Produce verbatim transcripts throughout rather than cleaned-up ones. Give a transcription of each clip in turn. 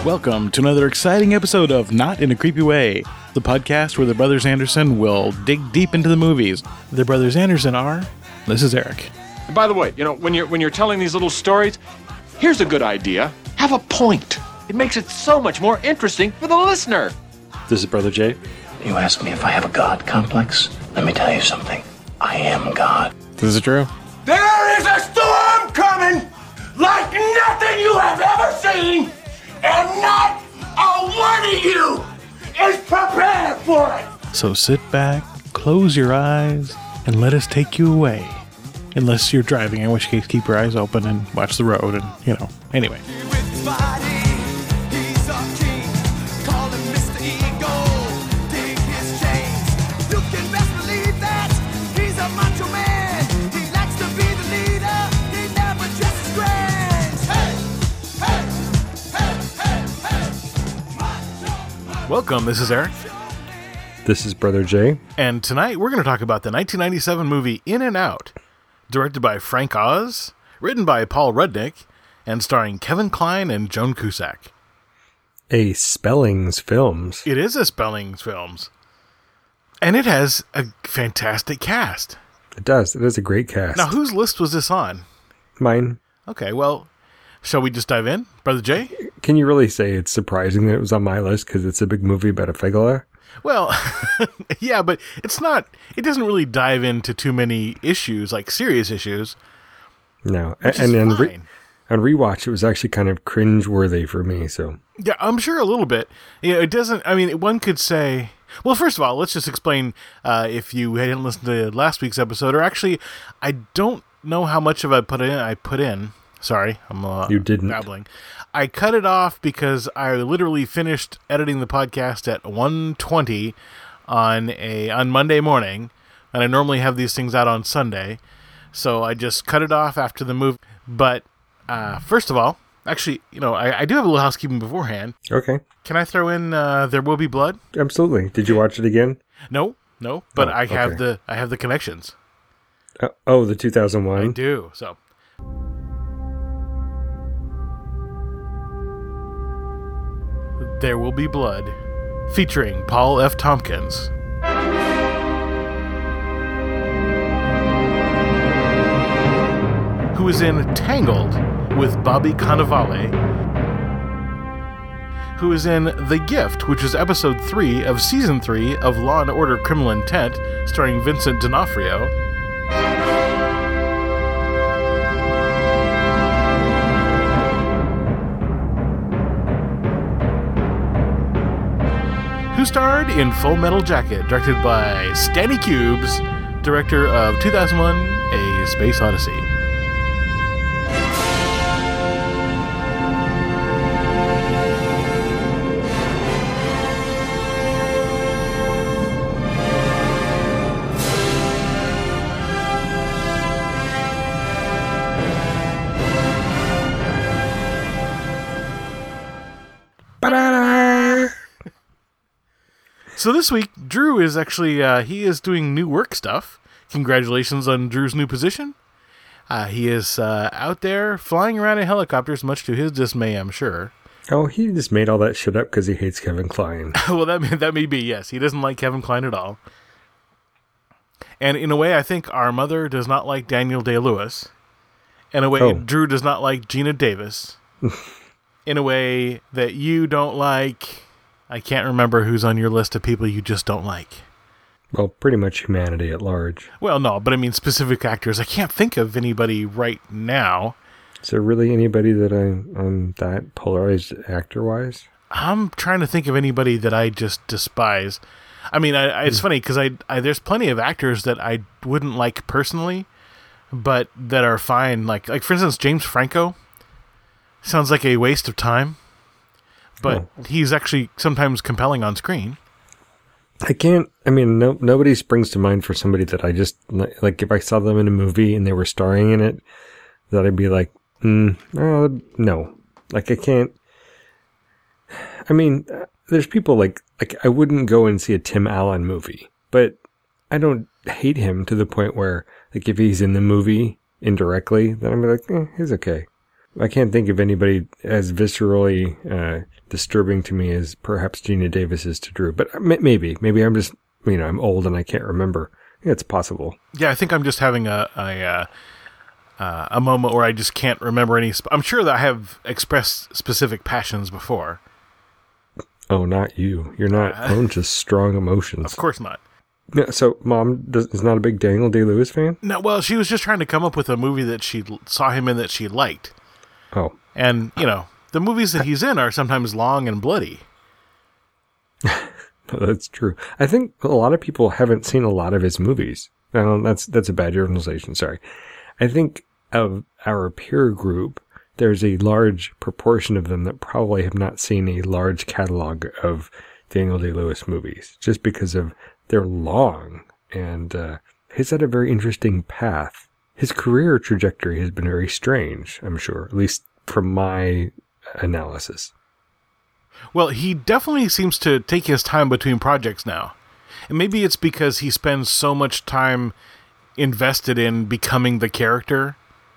Welcome to another exciting episode of Not in a Creepy Way, the podcast where the Brothers Anderson will dig deep into the movies. The Brothers Anderson are... This is Eric. And by the way, you know, when you're when you're telling these little stories, here's a good idea. Have a point. It makes it so much more interesting for the listener. This is Brother Jay. You ask me if I have a God complex? Let me tell you something. I am God. This is true. There is a storm coming like nothing you have ever seen, and not a one of you is prepared for it. So sit back, close your eyes, and let us take you away. Unless you're driving, in which case keep your eyes open and watch the road and, you know, anyway. Welcome, this is Eric. This is Brother Jay. And tonight we're going to talk about the nineteen ninety-seven movie In and Out, directed by Frank Oz, written by Paul Rudnick, and starring Kevin Kline and Joan Cusack. A Spellings Films. It is a Spellings Films. And it has a fantastic cast. It does. It is a great cast. Now, whose list was this on? Mine. Okay, well, shall we just dive in? Brother Jay? Can you really say it's surprising that it was on my list because it's a big movie about a figula? Well, yeah, but it's not, it doesn't really dive into too many issues, like serious issues. No. Which and is on, re- fine. on rewatch, it was actually kind of cringe-worthy for me, so. Yeah, I'm sure a little bit. You know, it doesn't, I mean, one could say, well, first of all, let's just explain, uh, if you hadn't listened to last week's episode, or actually, I don't know how much of I put in, I put in. Sorry, I'm uh, you didn't. babbling. I cut it off because I literally finished editing the podcast at one twenty on a on Monday morning, and I normally have these things out on Sunday, so I just cut it off after the movie. But uh, first of all, actually, you know, I, I do have a little housekeeping beforehand. Okay. Can I throw in uh, There Will Be Blood? Absolutely. Did you watch it again? No, no, but Oh, I have okay. the I have the connections. Uh, oh, the two thousand one? I do. So. There Will Be Blood, featuring Paul F. Tompkins. Who is in Tangled with Bobby Cannavale. Who is in The Gift, which is episode three of season three of Law and Order Criminal Intent, starring Vincent D'Onofrio. Who starred in Full Metal Jacket, directed by Stanley Cubes, director of two thousand one, A Space Odyssey. So this week, Drew is actually, uh, he is doing new work stuff. Congratulations on Drew's new position. Uh, he is uh, out there flying around in helicopters, much to his dismay, I'm sure. Oh, he just made all that shit up because he hates Kevin Kline. Well, that may, that may be, yes. He doesn't like Kevin Kline at all. And in a way, I think our mother does not like Daniel Day-Lewis. In a way, Oh. Drew does not like Gina Davis. In a way that you don't like... I can't remember who's on your list of people you just don't like. Well, pretty much humanity at large. Well, no, but I mean specific actors. I can't think of anybody right now. Is there really anybody that I, I'm that polarized actor-wise? I'm trying to think of anybody that I just despise. I mean, I, I, it's funny because I, I there's plenty of actors that I wouldn't like personally, but that are fine. Like, like for instance, James Franco sounds like a waste of time. But Oh. he's actually sometimes compelling on screen. I can't, I mean, no, nobody springs to mind for somebody that I just, like, if I saw them in a movie and they were starring in it, that I'd be like, mm, uh, no. Like, I can't, I mean, there's people like, like, I wouldn't go and see a Tim Allen movie, but I don't hate him to the point where, like, if he's in the movie indirectly, then I'm like, eh, he's okay. I can't think of anybody as viscerally uh, disturbing to me as perhaps Gina Davis is to Drew. But maybe, maybe I'm just, you know, I'm old and I can't remember. It's possible. Yeah, I think I'm just having a a, uh, uh, a moment where I just can't remember any. Sp- I'm sure that I have expressed specific passions before. Oh, not you. You're not prone to strong emotions. Of course not. Yeah, so, Mom does, is not a big Daniel Day-Lewis fan? No, well, she was just trying to come up with a movie that she l- saw him in that she liked. Oh. And, you know, the movies that he's in are sometimes long and bloody. That's true. I think a lot of people haven't seen a lot of his movies. No, that's that's a bad generalization, sorry. I think of our peer group, there's a large proportion of them that probably have not seen a large catalog of Daniel Day-Lewis movies, just because of they're long, and uh, he's had a very interesting path. His career trajectory has been very strange, I'm sure, at least from my analysis. Well, he definitely seems to take his time between projects now. And maybe it's because he spends so much time invested in becoming the character.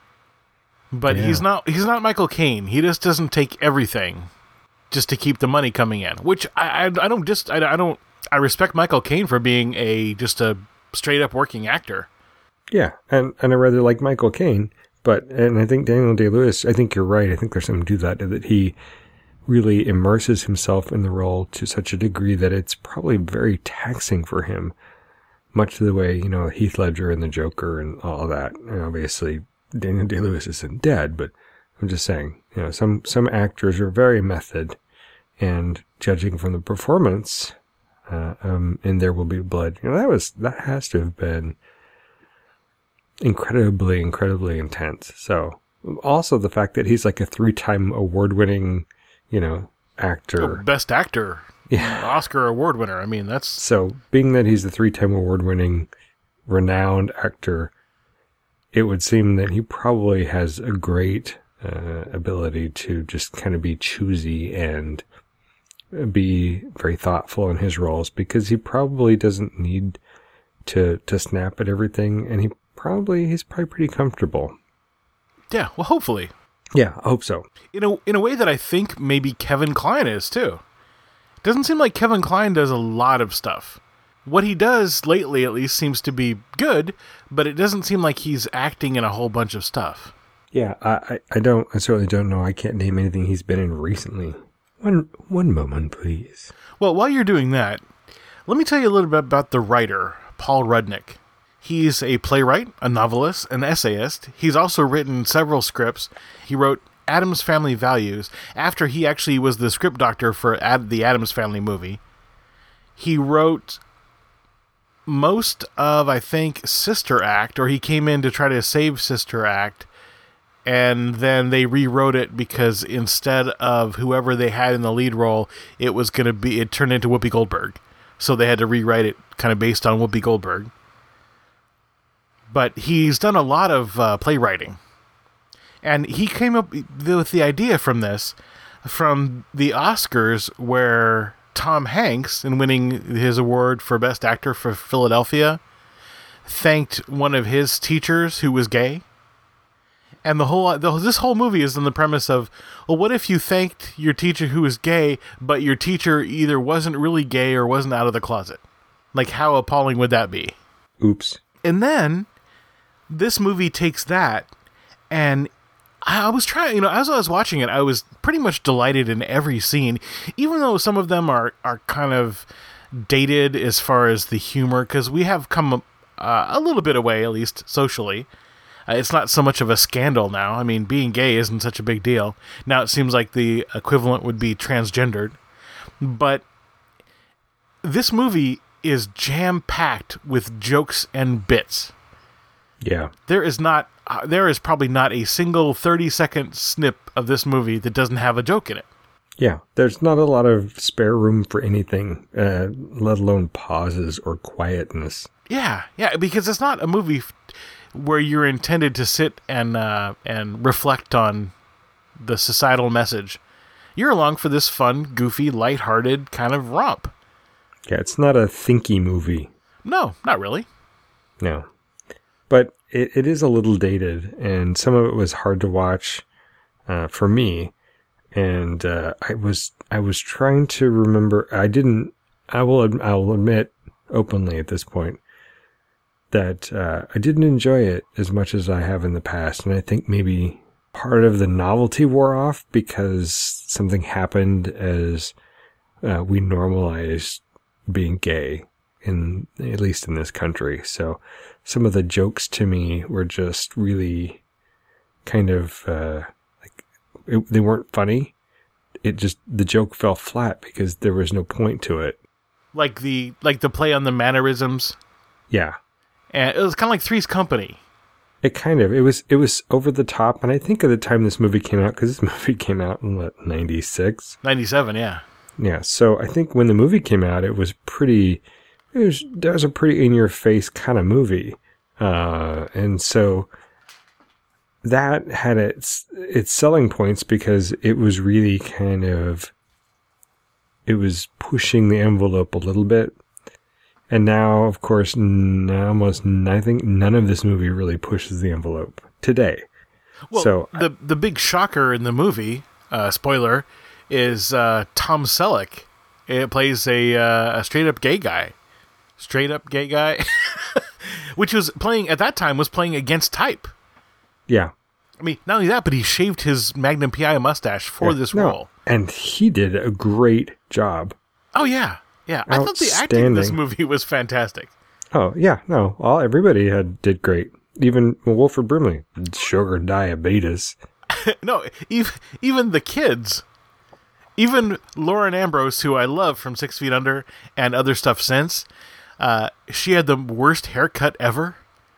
But Yeah. he's not he's not Michael Caine. He just doesn't take everything just to keep the money coming in, which I I, I don't just I, I don't I respect Michael Caine for being a just a straight up working actor. Yeah, and, and I rather like Michael Caine, but, and I think Daniel Day-Lewis, I think you're right, I think there's something to that, that he really immerses himself in the role to such a degree that it's probably very taxing for him, much the way, you know, Heath Ledger and the Joker and all that. And obviously, Daniel Day-Lewis isn't dead, but I'm just saying, you know, some, some actors are very method, and judging from the performance, uh, um, in There Will Be Blood, you know, that was, that has to have been incredibly, incredibly intense. So, also the fact that he's like a three-time award-winning, you know, actor. Oh, best actor. Yeah. Oscar award winner. I mean, that's... So, being that he's a three-time award-winning, renowned actor, it would seem that he probably has a great uh, ability to just kind of be choosy and be very thoughtful in his roles, because he probably doesn't need to to snap at everything, and he probably he's probably pretty comfortable. Yeah, well, hopefully. Yeah, I hope so. In a, in a way that I think maybe Kevin Kline is, too. Doesn't seem like Kevin Kline does a lot of stuff. What he does lately, at least, seems to be good, but it doesn't seem like he's acting in a whole bunch of stuff. Yeah, I, I, I don't, I certainly don't know. I can't name anything he's been in recently. One, one moment, please. Well, while you're doing that, let me tell you a little bit about the writer, Paul Rudnick. He's a playwright, a novelist, an essayist. He's also written several scripts. He wrote Addams Family Values after he actually was the script doctor for Ad- the Addams Family movie. He wrote most of, I think, Sister Act, or he came in to try to save Sister Act, and then they rewrote it because instead of whoever they had in the lead role, it was going to be, it turned into Whoopi Goldberg. So they had to rewrite it kind of based on Whoopi Goldberg. But he's done a lot of uh, playwriting. And he came up with the idea from this, from the Oscars, where Tom Hanks, in winning his award for Best Actor for Philadelphia, thanked one of his teachers who was gay. And the whole the, this whole movie is on the premise of, well, what if you thanked your teacher who was gay, but your teacher either wasn't really gay or wasn't out of the closet? Like, how appalling would that be? Oops. And then this movie takes that, and I was trying, you know, as I was watching it, I was pretty much delighted in every scene, even though some of them are, are kind of dated as far as the humor, because we have come uh, a little bit away, at least socially. Uh, it's not so much of a scandal now. I mean, being gay isn't such a big deal. Now it seems like the equivalent would be transgendered. But this movie is jam-packed with jokes and bits. Yeah. There is not, uh, there is probably not a single thirty-second snip of this movie that doesn't have a joke in it. Yeah. There's not a lot of spare room for anything, uh, let alone pauses or quietness. Yeah, yeah, because it's not a movie f- where you're intended to sit and uh, and reflect on the societal message. You're along for this fun, goofy, lighthearted kind of romp. Yeah, it's not a thinky movie. No, not really. No. But it, it is a little dated, and some of it was hard to watch. uh, for me. And uh, I was I was trying to remember. I didn't. I will. I will admit openly at this point that uh, I didn't enjoy it as much as I have in the past. And I think maybe part of the novelty wore off because something happened as uh, we normalized being gay, in at least in this country. So some of the jokes to me were just really kind of uh, like it, they weren't funny. It just the joke fell flat because there was no point to it. Like the like the play on the mannerisms. Yeah, and it was kind of like Three's Company. It kind of it was it was over the top, and I think at the time this movie came out, because this movie came out in what, ninety-six, ninety-seven, yeah. Yeah, so I think when the movie came out, it was pretty, it was, that was a pretty in-your-face kind of movie. Uh, and so that had its, its selling points because it was really kind of, it was pushing the envelope a little bit. And now, of course, n- almost, I think none of this movie really pushes the envelope today. Well, so the, the big shocker in the movie, uh, spoiler, is uh, Tom Selleck. It plays a uh, a straight up gay guy, straight up gay guy, which was playing at that time was playing against type. Yeah, I mean, not only that, but he shaved his Magnum P I mustache for yeah, this no, role, and he did a great job. Oh yeah, yeah. I thought the acting in this movie was fantastic. Oh yeah, no, all everybody had did great. Even Wilford Brimley, sugar diabetes. No, even even the kids. Even Lauren Ambrose, who I love from Six Feet Under and other stuff since, uh, she had the worst haircut ever.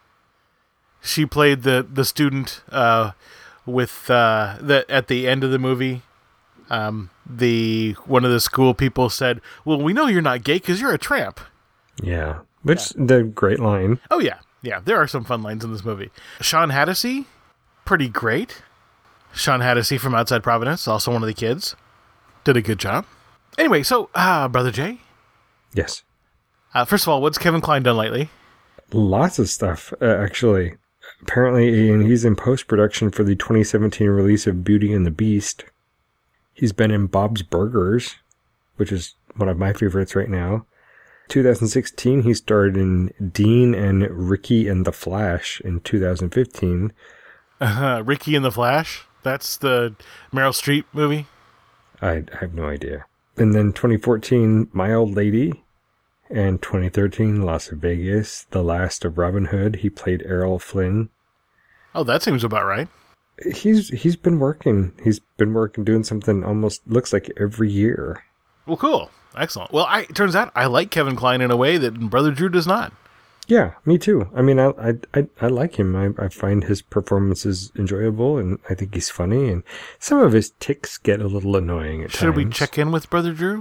She played the the student uh, with uh, the at the end of the movie. Um, the one of the school people said, "Well, we know you're not gay because you're a tramp." Yeah, which yeah. the great line. Oh yeah, yeah. There are some fun lines in this movie. Sean Hattasy, pretty great. Sean Hattasy from Outside Providence, also one of the kids. Did a good job. Anyway, so, uh, Brother Jay? Yes. Uh, first of all, what's Kevin Kline done lately? Lots of stuff, uh, actually. Apparently, and he's in post-production for the twenty seventeen release of Beauty and the Beast. He's been in Bob's Burgers, which is one of my favorites right now. twenty sixteen, he starred in Dean and Ricky and the Flash in two thousand fifteen. Uh, Ricky and the Flash? That's the Meryl Streep movie? I have no idea. And then twenty fourteen, My Old Lady. And twenty thirteen, Las Vegas, The Last of Robin Hood. He played Errol Flynn. Oh, that seems about right. He's He's been working. He's been working, doing something almost, looks like every year. Well, cool. Excellent. Well, I, it turns out I like Kevin Kline in a way that Brother Drew does not. Yeah, me too. I mean, I I I, I like him. I, I find his performances enjoyable, and I think he's funny. And some of his tics get a little annoying at Should times. we check in with Brother Drew?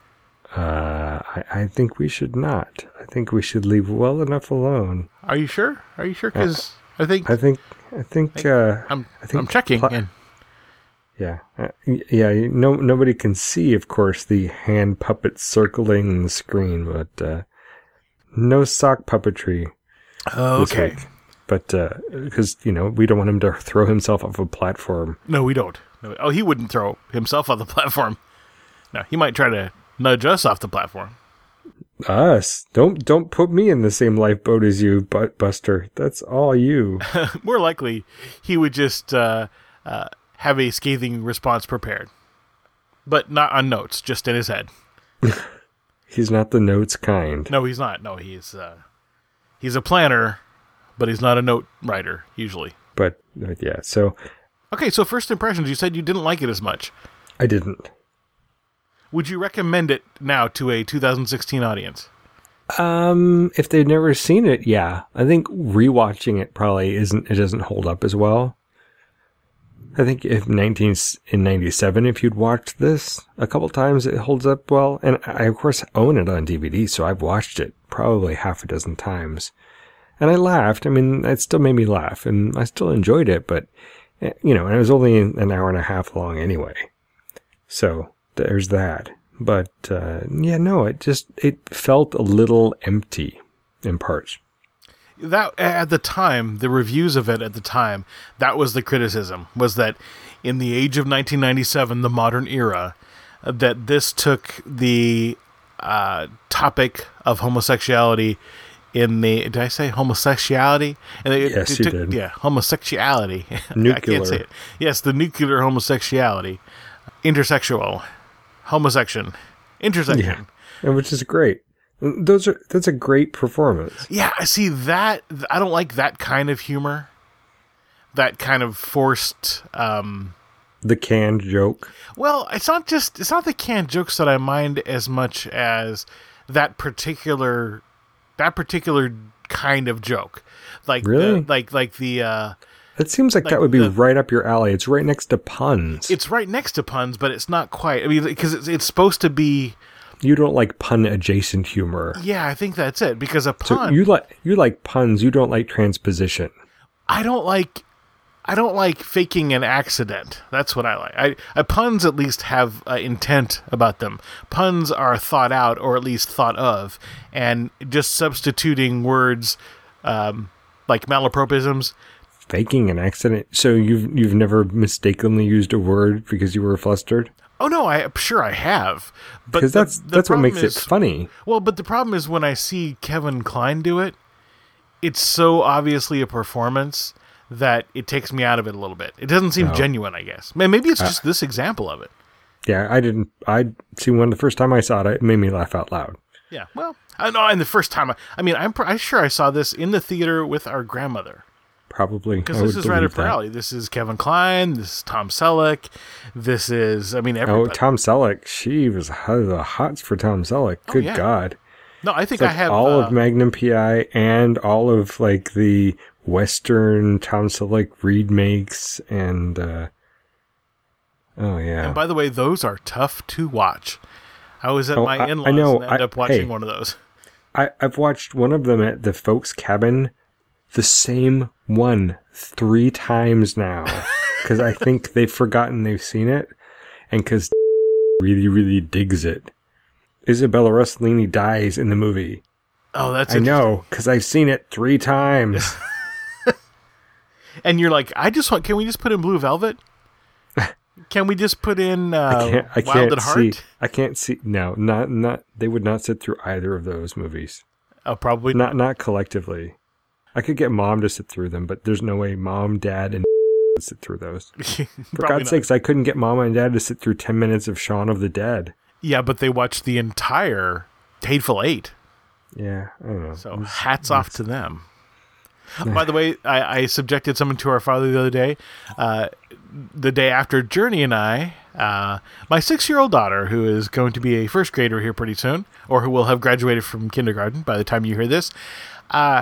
Uh, I, I think we should not. I think we should leave well enough alone. Are you sure? Are you sure? Because uh, I think I think I think uh, I'm I think I'm checking. pl- and Yeah, uh, yeah. No, nobody can see, of course, the hand puppet circling the screen, but. Uh, No sock puppetry. Oh, okay. Week. But, because, uh, you know, we don't want him to throw himself off a platform. No, we don't. No. Oh, he wouldn't throw himself off the platform. No, he might try to nudge us off the platform. Us? Don't don't put me in the same lifeboat as you, Butt Buster. That's all you. More likely, he would just uh, uh, have a scathing response prepared. But not on notes, just in his head. He's not the notes kind. No, he's not. No, he's uh, he's a planner, but he's not a note writer, usually. But, uh, yeah, so... Okay, so first impressions, you said you didn't like it as much. I didn't. Would you recommend it now to a two thousand sixteen audience? Um, if they've never seen it, yeah. I think rewatching it probably isn't, it doesn't hold up as well. I think if nineteen in ninety-seven, if you'd watched this a couple times, it holds up well. And I, of course, own it on D V D, so I've watched it probably half a dozen times. And I laughed. I mean, it still made me laugh, and I still enjoyed it, but, you know, and it was only an hour and a half long anyway. So, there's that. But, uh, yeah, no, it just, it felt a little empty in parts. that at the time, the reviews of it at the time, that was the criticism, was that in the age of nineteen ninety-seven, the modern era, that this took the uh, topic of homosexuality in the, did I say homosexuality? And it, yes, it you took, did. Yeah, homosexuality. Nuclear. I can't say it. Yes, the nuclear homosexuality. Intersexual. Homosection. Intersection. Yeah, and which is great. Those are that's a great performance. Yeah, I see that. I don't like that kind of humor. That kind of forced. Um, the canned joke. Well, it's not just it's not the canned jokes that I mind as much as that particular that particular kind of joke. Like really, the, like like the. Uh, It seems like, like that would be the, right up your alley. It's right next to puns. It's right next to puns, but it's not quite. I mean, because it's it's supposed to be. You don't like pun adjacent humor. Yeah, I think that's it. Because a So pun, you like you like puns. You don't like transposition. I don't like. I don't like faking an accident. That's what I like. I, I puns at least have uh, intent about them. Puns are thought out, or at least thought of, and just substituting words um, like malapropisms. Faking an accident. So you've you've never mistakenly used a word because you were flustered. Oh no, I sure I have, but Because the- that's the that's what problem makes is- it funny. Well, but the problem is when I see Kevin Kline do it, it's so obviously a performance that it takes me out of it a little bit. It doesn't seem No. genuine, I guess. Man, maybe it's Uh, just this example of it. Yeah, I didn't. I see when the first time I saw it, it made me laugh out loud. Yeah, well, I know. And the first time, I, I mean, I'm, pr- I'm sure I saw this in the theater with our grandmother. Probably Because I this would is right believe up her that. alley. This is Kevin Kline. This is Tom Selleck. This is, I mean, Oh, everybody. Tom Selleck. She was hot- the hots for Tom Selleck. Good yeah. God. no, I think It's like I have all uh, of Magnum P I and all of like the Western Tom Selleck remakes and uh, oh yeah. And by the way, those are tough to watch. I was at Oh, my I- I in-laws know. and ended I- up watching hey. one of those. I, I've watched one of them at the folks' cabin, the same one three times now, because I think they've forgotten they've seen it, and because really, really digs it. Isabella Rossellini dies in the movie. Oh, that's I interesting. know, because I've seen it three times. And you're like, I just want. Can we just put in Blue Velvet? Can we just put in uh, I can't. I Wild can't at Heart? see. I can't see. No, not not. They would not sit through either of those movies. Oh, probably Not not collectively. I could get mom to sit through them, but there's no way mom, dad, and would sit through those. For Probably God's not. sakes, I couldn't get mom and dad to sit through ten minutes of Shaun of the Dead. Yeah, but they watched the entire Hateful Eight. Yeah, I don't know. So hats off to them. By the way, I, I subjected someone to our father the other day. Uh, the day after Journey and I, uh, my six-year-old daughter, who is going to be a first grader here pretty soon, or who will have graduated from kindergarten by the time you hear this, uh,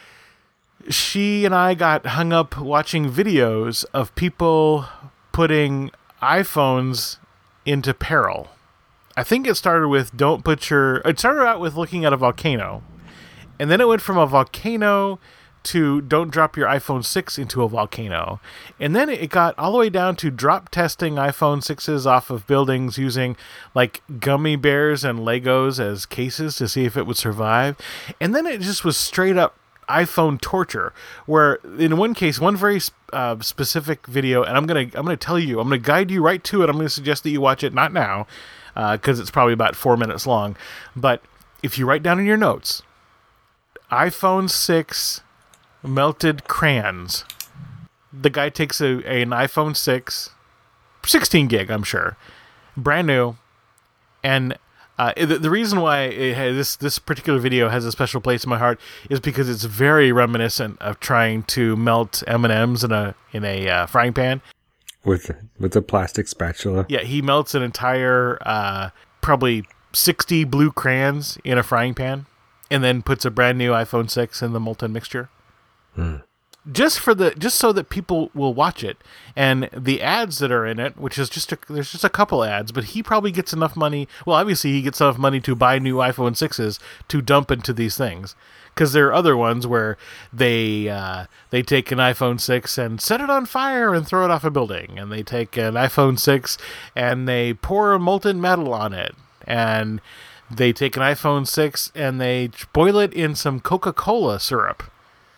she and I got hung up watching videos of people putting iPhones into peril. I think it started with don't put your... It started out with looking at a volcano. And then it went from a volcano to don't drop your iPhone six into a volcano. And then it got all the way down to drop testing iPhone sixes off of buildings using like gummy bears and Legos as cases to see if it would survive. And then it just was straight up iPhone torture, where in one case, one very uh, specific video, and I'm gonna I'm gonna tell you, I'm gonna guide you right to it. I'm gonna suggest that you watch it, not now, because uh, it's probably about four minutes long. But if you write down in your notes, iPhone six melted crayons. The guy takes a, a an iPhone six, sixteen gig, I'm sure, brand new, and uh, the, the reason why it has, this this particular video has a special place in my heart is because it's very reminiscent of trying to melt M and M's in a in a uh, frying pan. with with a plastic spatula. Yeah, he melts an entire uh, probably sixty blue crayons in a frying pan, and then puts a brand new iPhone six in the molten mixture. Hmm. Just for the just so that people will watch it, and the ads that are in it, which is just a, there's just a couple ads, but he probably gets enough money. Well, obviously he gets enough money to buy new iPhone sixes to dump into these things, because there are other ones where they uh, they take an iPhone six and set it on fire and throw it off a building, and they take an iPhone six and they pour molten metal on it, and they take an iPhone six and they boil it in some Coca-Cola syrup.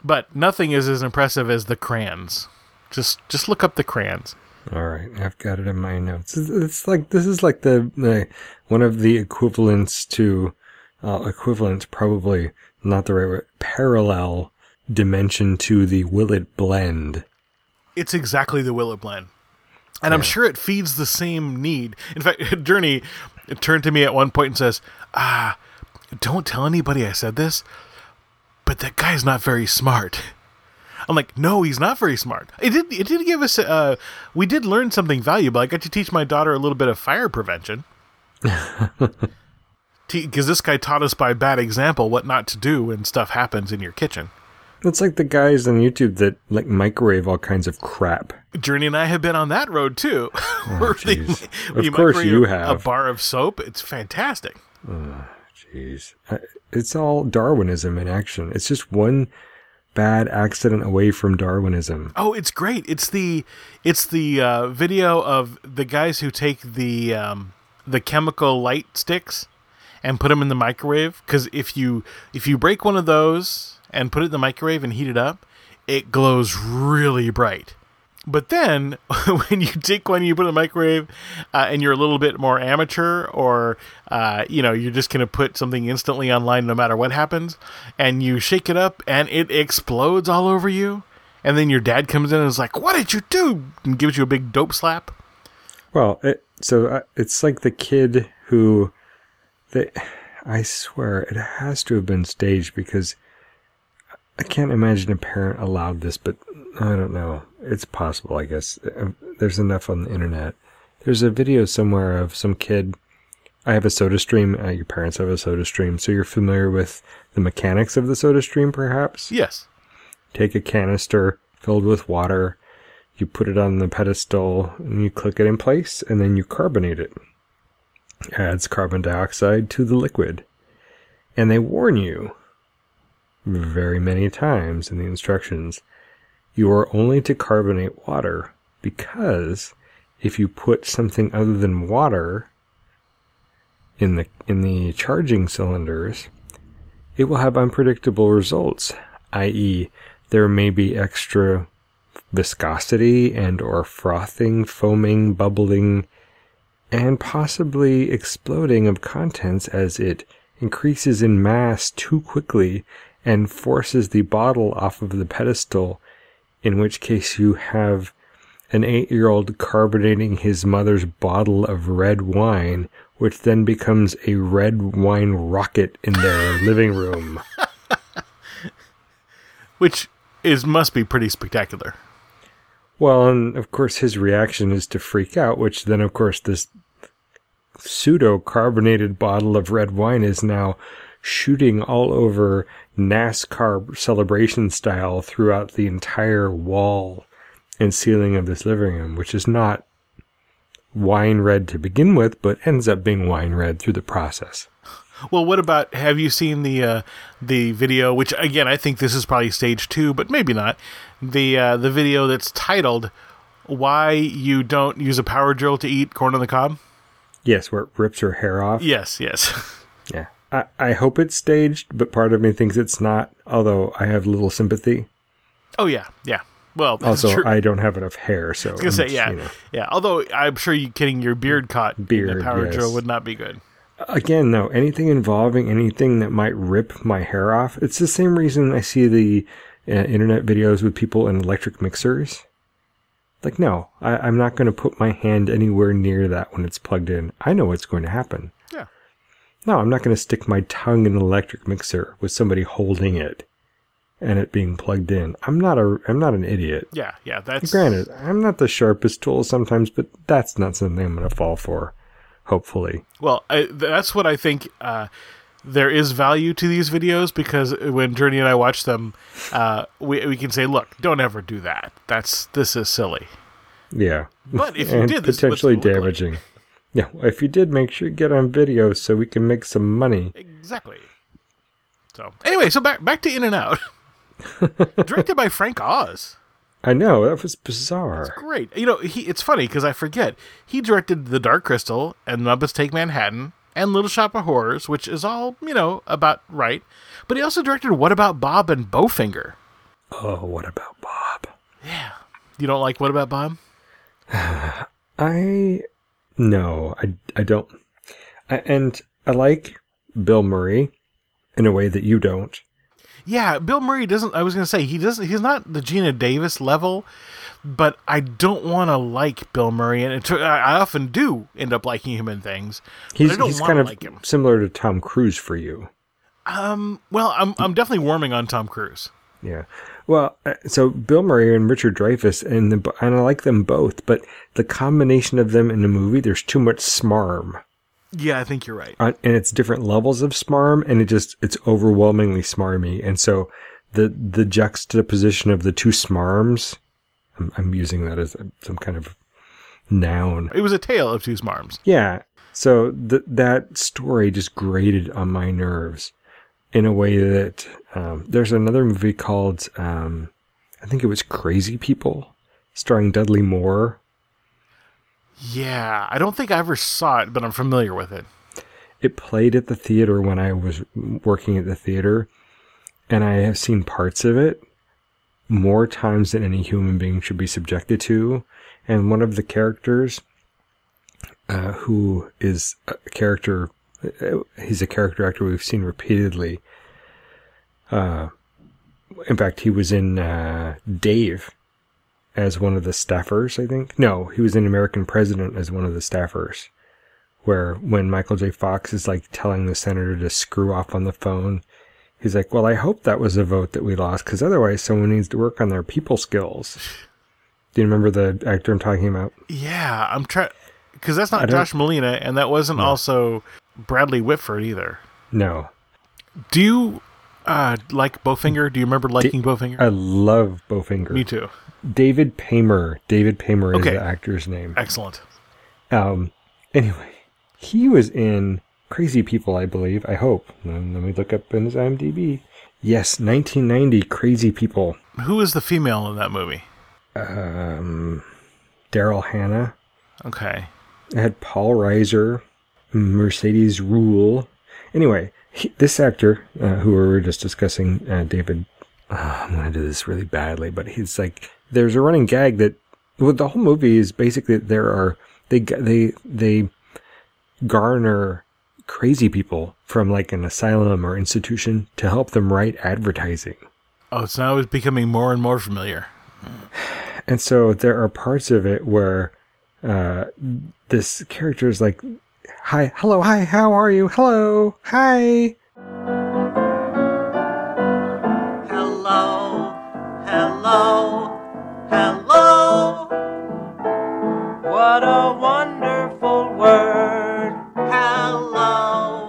But nothing is as impressive as the crayons. Just just look up the crayons. All right, I've got it in my notes. It's, it's like this is like the, the one of the equivalents to uh, equivalents, probably not the right word, parallel dimension to the Will It Blend. It's exactly the Will It Blend. And yeah. I'm sure it feeds the same need. In fact, Journey turned to me at one point and says, ah, don't tell anybody I said this, but that guy's not very smart. I'm like, no, he's not very smart. It did It did give us, uh, we did learn something valuable. I got to teach my daughter a little bit of fire prevention. Because this guy taught us by bad example what not to do when stuff happens in your kitchen. It's like the guys on YouTube that like microwave all kinds of crap. Journey and I have been on that road too. Oh, they, of course you have. A bar of soap. It's fantastic. Oh, jeez. It's all Darwinism in action. It's just one bad accident away from Darwinism. Oh, it's great. It's the it's the uh, video of the guys who take the um, the chemical light sticks and put them in the microwave. Because if you if you break one of those and put it in the microwave and heat it up, it glows really bright. But then, when you take one, you put it in the microwave, uh, and you're a little bit more amateur, or, uh, you know, you're just going to put something instantly online no matter what happens, and you shake it up, and it explodes all over you, and then your dad comes in and is like, what did you do? And gives you a big dope slap. Well, it, so uh, it's like the kid who, they, I swear, it has to have been staged, because I can't imagine a parent allowed this, but I don't know. It's possible, I guess. There's enough on the internet. There's a video somewhere of some kid. I have a soda stream. Uh, your parents have a soda stream. So you're familiar with the mechanics of the soda stream, perhaps? Yes. Take a canister filled with water. You put it on the pedestal and you click it in place, and then you carbonate it. Adds carbon dioxide to the liquid. And they warn you very many times in the instructions, you are only to carbonate water, because if you put something other than water in the in the charging cylinders, it will have unpredictable results, that is, there may be extra viscosity and or frothing, foaming, bubbling, and possibly exploding of contents as it increases in mass too quickly and forces the bottle off of the pedestal, in which case you have an eight-year-old carbonating his mother's bottle of red wine, which then becomes a red wine rocket in their living room. Which is must be pretty spectacular. Well, and of course his reaction is to freak out, which then of course this pseudo-carbonated bottle of red wine is now shooting all over NASCAR celebration style throughout the entire wall and ceiling of this living room, which is not wine red to begin with, but ends up being wine red through the process. Well, what about, have you seen the uh, the video, which again, I think this is probably stage two, but maybe not, the uh, the video that's titled, Why You Don't Use a Power Drill to Eat Corn on the Cob? Yes, where it rips her hair off. Yes, yes. Yeah. I, I hope it's staged, but part of me thinks it's not, although I have little sympathy. Oh, yeah, yeah. Well, that's also, true. I don't have enough hair, so... I was going to say, just, yeah, you know. yeah. Although, I'm sure you getting your beard caught beard, in a power yes. drill would not be good. Again, though, anything involving anything that might rip my hair off, it's the same reason I see the uh, internet videos with people in electric mixers. Like, no, I, I'm not going to put my hand anywhere near that when it's plugged in. I know what's going to happen. Yeah. No, I'm not going to stick my tongue in an electric mixer with somebody holding it and it being plugged in. I'm not a, I'm not an idiot. Yeah, yeah, that's... Granted, I'm not the sharpest tool sometimes, but that's not something I'm going to fall for, hopefully. Well, I, that's what I think... Uh, there is value to these videos, because when Journey and I watch them, uh, we we can say, "Look, don't ever do that. That's this is silly." Yeah, but if you and did, this potentially damaging. Like. Yeah, if you did, make sure you get on video so we can make some money. Exactly. So anyway, so back back to In and Out, directed by Frank Oz. I know, that was bizarre. It's great. You know, he it's funny because I forget he directed The Dark Crystal and Muppets Take Manhattan and Little Shop of Horrors, which is all, you know, about right. But he also directed What About Bob and Bowfinger? Oh, What About Bob? Yeah. You don't like What About Bob? I no, I I don't. I, and I like Bill Murray in a way that you don't. Yeah, Bill Murray doesn't. I was going to say he doesn't. He's not the Gina Davis level, but I don't want to like Bill Murray, and it, I often do end up liking him in things. He's but I don't he's want kind to of like him. similar to Tom Cruise for you. Um. Well, I'm I'm definitely warming on Tom Cruise. Yeah. Well, uh, so Bill Murray and Richard Dreyfuss, and the, and I like them both, but the combination of them in the movie, there's too much smarm. Yeah, I think you're right. Uh, and it's different levels of smarm, and it just, it's overwhelmingly smarmy. And so the, the juxtaposition of the two smarms, I'm, I'm using that as a, some kind of noun. It was a tale of two smarms. Yeah. So th- that story just grated on my nerves in a way that, um, there's another movie called, um, I think it was Crazy People, starring Dudley Moore. Yeah, I don't think I ever saw it, but I'm familiar with it. It played at the theater when I was working at the theater, and I have seen parts of it more times than any human being should be subjected to. And one of the characters, uh, who is a character, he's a character actor we've seen repeatedly. Uh, in fact, he was in uh, Dave as one of the staffers, I think. No, he was in American President as one of the staffers. Where when Michael J. Fox is like telling the senator to screw off on the phone, he's like, well, I hope that was a vote that we lost, because otherwise someone needs to work on their people skills. Do you remember the actor I'm talking about? Yeah, I'm trying, because that's not Josh Molina, and that wasn't no. also Bradley Whitford either. No. Do you uh, like Bowfinger? Do you remember liking da- Bowfinger? I love Bowfinger. Me too. David Paymer. David Paymer okay. is the actor's name. Excellent. Um. Anyway, he was in Crazy People, I believe. I hope. Let me look up in his IMDb. Yes, nineteen ninety Crazy People. Who is the female in that movie? Um, Daryl Hannah. Okay. It had Paul Reiser, Mercedes Ruehl. Anyway, he, this actor, uh, who we were just discussing, uh, David. Uh, I'm going to do this really badly, but he's like, there's a running gag that, well, the whole movie is basically there are they they they garner crazy people from like an asylum or institution to help them write advertising. Oh, so now it's becoming more and more familiar. And so there are parts of it where uh, this character is like, "Hi, hello, hi, how are you? Hello, hi." Hello, hello, hello. What a wonderful word. Hello,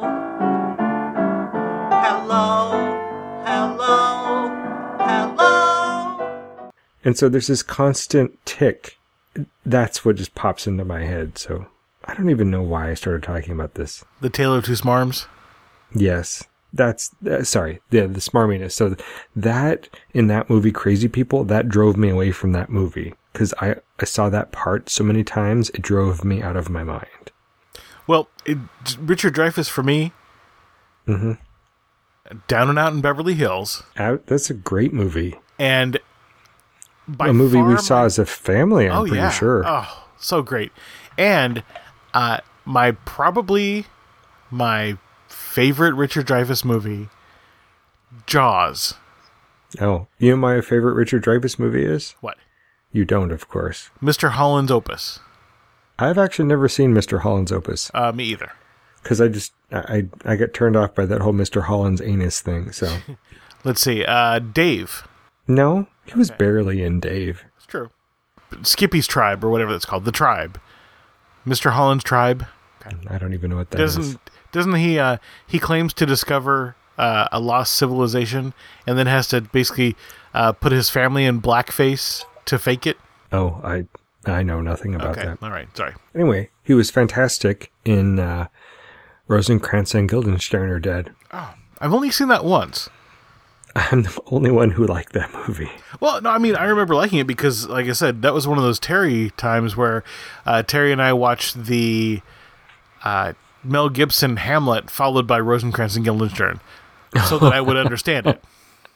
hello, hello, hello. And so there's this constant tick. That's what just pops into my head. So I don't even know why I started talking about this. The Tale of Two Smarms? Yes. That's, uh, sorry, yeah, the smarminess. So that, in that movie, Crazy People, that drove me away from that movie. Because I, I saw that part so many times, it drove me out of my mind. Well, it, Richard Dreyfuss, for me, mm-hmm. Down and Out in Beverly Hills. Out, that's a great movie. And by a movie far we saw my, as a family, I'm oh, pretty yeah. sure. Oh, so great. And uh, my, probably my favorite Richard Dreyfuss movie, Jaws. Oh, you know my favorite Richard Dreyfuss movie is? What? You don't, of course. Mister Holland's Opus. I've actually never seen Mister Holland's Opus. Uh, me either. Because I just, I, I got turned off by that whole Mister Holland's anus thing, so. Let's see, uh, Dave. No, he was okay. barely in Dave. It's true. Skippy's Tribe, or whatever that's called. The Tribe. Mister Holland's Tribe. Okay. I don't even know what that doesn't, is. Doesn't he, uh, he claims to discover uh, a lost civilization and then has to basically uh, put his family in blackface to fake it? Oh, I I know nothing about okay. that. All right, sorry. Anyway, he was fantastic in uh, Rosencrantz and Guildenstern Are Dead. Oh, I've only seen that once. I'm the only one who liked that movie. Well, no, I mean, I remember liking it because, like I said, that was one of those Terry times where uh, Terry and I watched the uh, Mel Gibson Hamlet followed by Rosencrantz and Guildenstern so that I would understand it.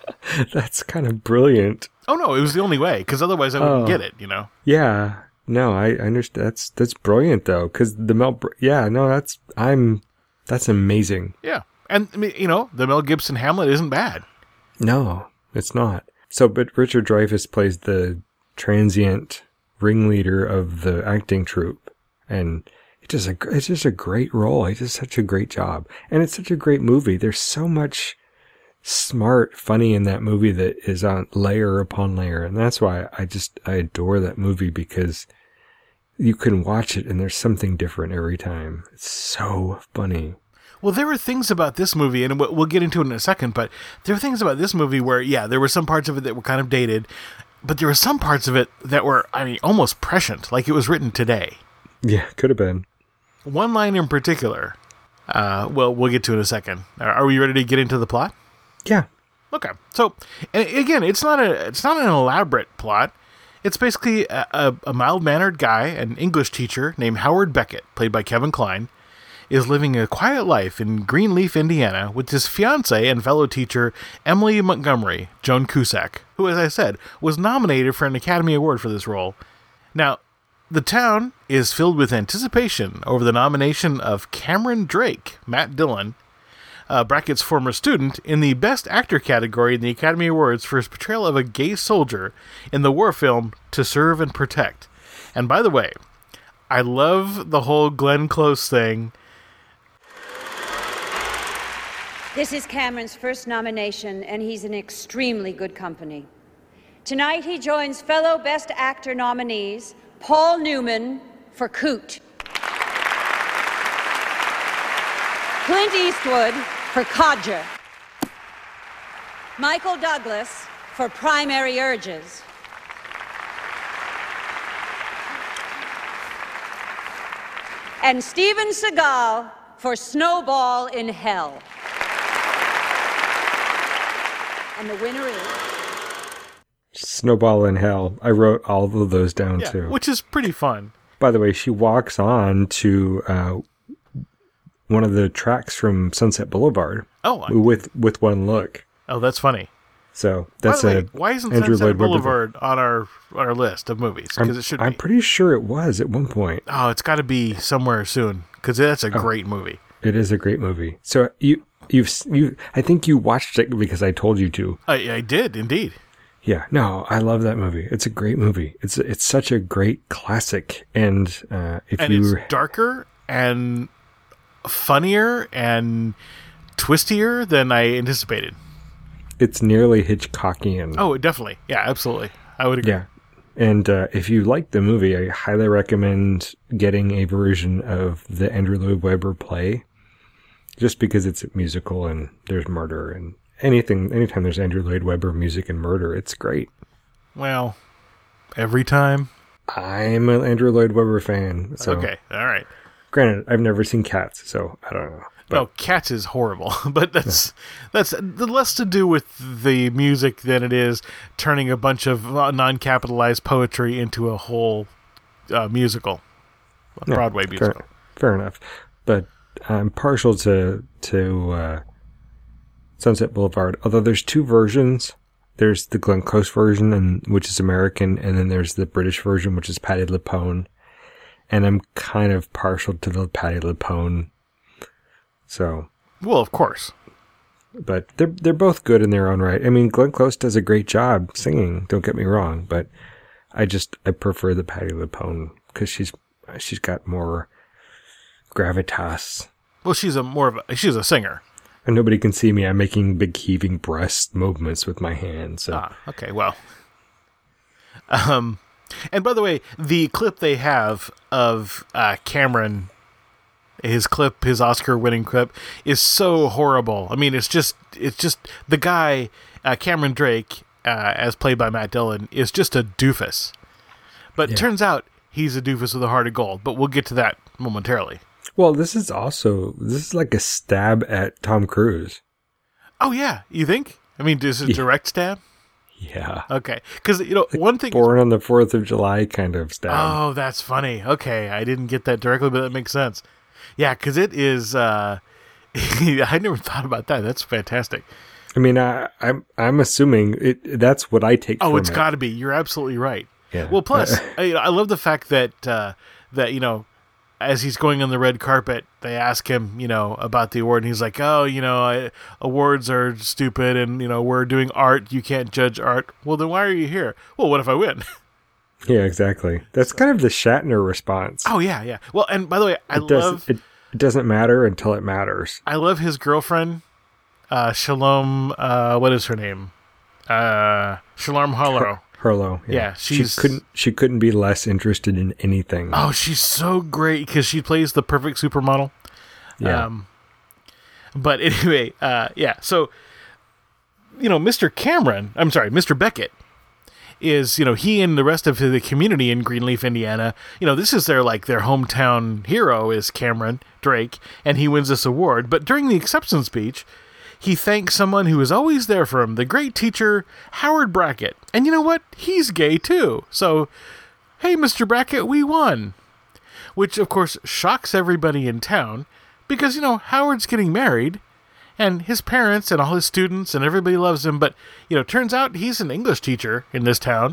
That's kind of brilliant. Oh no, it was the only way, because otherwise I wouldn't Oh. get it, you know? Yeah. No, I, I understand. That's that's brilliant though, because the Mel. Br- Yeah, no, that's I'm. That's amazing. Yeah. And, I mean, you know, the Mel Gibson Hamlet isn't bad. No, it's not. So, but Richard Dreyfuss plays the transient ringleader of the acting troupe, and it's just a it's just a great role. He does such a great job, and it's such a great movie. There's so much smart, funny in that movie that is on layer upon layer, and that's why I just I adore that movie, because you can watch it and there's something different every time. It's so funny. Well, there were things about this movie, and we'll we'll get into it in a second, but there were things about this movie where, yeah, there were some parts of it that were kind of dated, but there were some parts of it that were, I mean, almost prescient, like it was written today. Yeah, could have been. One line in particular, uh, well, we'll get to in a second. Are are we ready to get into the plot? Yeah. Okay. So, and again, it's not a it's not an elaborate plot. It's basically a, a, a mild-mannered guy, an English teacher named Howard Beckett, played by Kevin Kline, is living a quiet life in Greenleaf, Indiana, with his fiancée and fellow teacher, Emily Montgomery, Joan Cusack, who, as I said, was nominated for an Academy Award for this role. Now, the town is filled with anticipation over the nomination of Cameron Drake, Matt Dillon, uh, Brackett's former student, in the Best Actor category in the Academy Awards for his portrayal of a gay soldier in the war film To Serve and Protect. And by the way, I love the whole Glenn Close thing. This is Cameron's first nomination, and he's in extremely good company. Tonight, he joins fellow Best Actor nominees Paul Newman for Coot, Clint Eastwood for Codger, Michael Douglas for Primary Urges, and Steven Seagal for Snowball in Hell. And the winner is... Snowball in Hell. I wrote all of those down Yeah, too. which is pretty fun. By the way, she walks on to uh, one of the tracks from Sunset Boulevard. Oh, I- with with one look. Oh, that's funny. So that's By the a way, why isn't Andrew Sunset Lloyd Webber- Boulevard on our on our list of movies? I'm, Because it should I'm be. pretty sure it was at one point. Oh, it's got to be somewhere soon, because that's a great movie. It is a great movie. So you you've you I think you watched it because I told you to. I, I did, indeed. Yeah, no, I love that movie. It's a great movie. It's it's such a great classic. And uh, if And you it's darker and funnier and twistier than I anticipated. it's nearly Hitchcockian. Oh, definitely. Yeah, absolutely. I would agree. Yeah. And uh, if you like the movie, I highly recommend getting a version of the Andrew Lloyd Webber play, just because it's a musical and there's murder and anything. Anytime there's Andrew Lloyd Webber music and murder, it's great. Well, every time. I'm an Andrew Lloyd Webber fan. So Okay, all right. granted, I've never seen Cats, so I don't know. But No, Cats is horrible, but that's that's less to do with the music than it is turning a bunch of uh, non-capitalized poetry into a whole uh, musical, a yeah, Broadway fair- musical. Fair, enough. But I'm partial to to uh, Sunset Boulevard. Although there's two versions. There's the Glenn Close version, and which is American, and then there's the British version, which is Patti LuPone. And I'm kind of partial to the Patti LuPone. So, Well, of course. but they're they're both good in their own right. I mean, Glenn Close does a great job singing. Don't get me wrong, but I just I prefer the Patti LuPone because she's she's got more gravitas. Well, she's a more of a, she's a singer. And nobody can see me. I'm making big heaving breast movements with my hands. So. Ah, okay, well. Um, and by the way, the clip they have of uh, Cameron, his clip, his Oscar-winning clip, is so horrible. I mean, it's just, it's just the guy, uh, Cameron Drake, uh, as played by Matt Dillon, is just a doofus. But it turns out he's a doofus with a heart of gold. But we'll get to that momentarily. Well, this is also this is like a stab at Tom Cruise. Oh yeah, you think? I mean, is it a direct stab? Yeah. Okay, because you know one thing. Born on the Fourth of July kind of stab. Oh, that's funny. Okay, I didn't get that directly, but that makes sense. Yeah, because it is. Uh, I never thought about that. That's fantastic. I mean, I, I'm I'm assuming it. That's what I take. Oh, from it's it. got to be. You're absolutely right. Yeah. Well, plus, I, I love the fact that uh, that you know, as he's going on the red carpet, they ask him, you know, about the award, and he's like, "Oh, you know, I, awards are stupid, and you know, we're doing art. You can't judge art. Well, then why are you here? Well, what if I win?" Yeah, exactly. That's kind of the Shatner response. Oh yeah, yeah. Well, and by the way, I it does, love it, it doesn't matter until it matters. I love his girlfriend, uh, Shalom. Uh, what is her name? Uh, Shalom Harlow. Herlo. Yeah, she's- she couldn't she couldn't be less interested in anything. Oh, she's so great because she plays the perfect supermodel. Yeah. Um, but anyway, uh, yeah. So, you know, Mister Cameron, I'm sorry, Mister Beckett is, you know, he and the rest of the community in Greenleaf, Indiana, you know, this is their, like, their hometown hero is Cameron Drake, and he wins this award. But during the acceptance speech, he thanks someone who is always there for him, the great teacher, Howard Brackett. And you know what? He's gay, too. So, hey, Mister Brackett, we won. Which, of course, shocks everybody in town, because, you know, Howard's getting married, and his parents and all his students and everybody loves him, but, you know, turns out he's an English teacher in this town,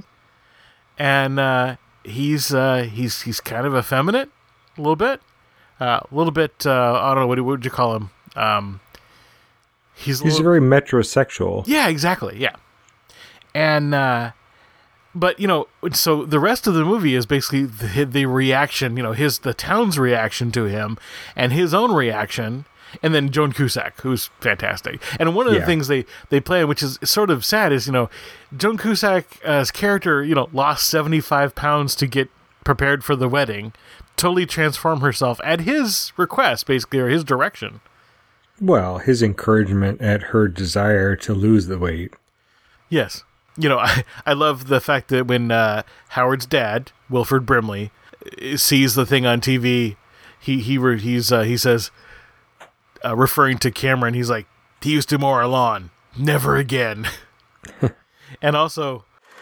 and uh, he's uh, he's he's kind of effeminate, a little bit, uh, a little bit, uh, I don't know, what, what would you call him? Um, he's a He's little, very metrosexual. yeah, exactly, yeah. And, uh, but, you know, so the rest of the movie is basically the, the reaction, you know, his, the town's reaction to him, and his own reaction, and then Joan Cusack, who's fantastic. And one of the Yeah. things they, they play, which is sort of sad, is, you know, Joan Cusack's character, you know, lost seventy-five pounds to get prepared for the wedding, totally transform herself at his request, basically, or his direction. Well, his encouragement at her desire to lose the weight. Yes. You know, I, I love the fact that when uh, Howard's dad, Wilford Brimley, sees the thing on T V, he he re, he's uh, he says, uh, referring to Cameron, he's like, he used to mow our lawn, never again. And also,